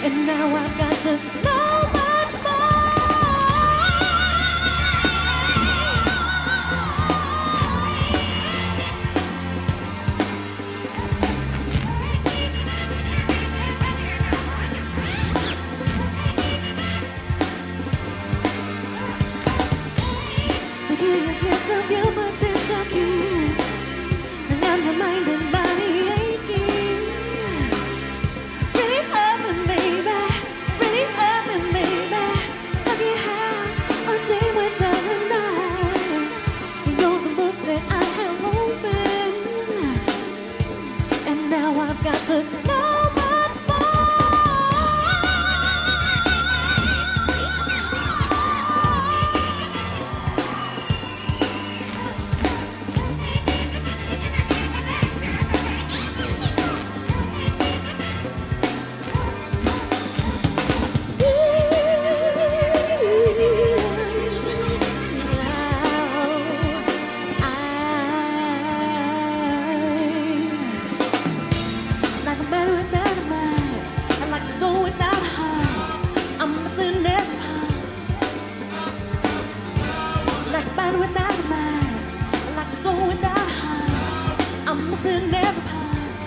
and now I've got to know much more. The curiousness of your potential cues, and I'm reminded body aching. Really hurt me, baby. Really hurt me, baby. Have you had a day without a night? You're the book that I have opened, and now I've got to know much like a man without a mind, and like a soul without a heart. I'm missing every part. Like a man without a mind, and like a soul without a heart. I'm missing every part.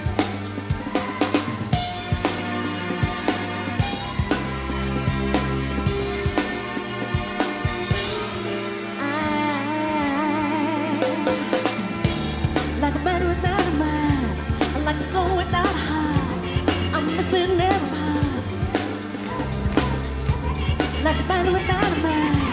Like a man without a mind, and like a soul without a heart. I'm missing every part. Like a man without a mind.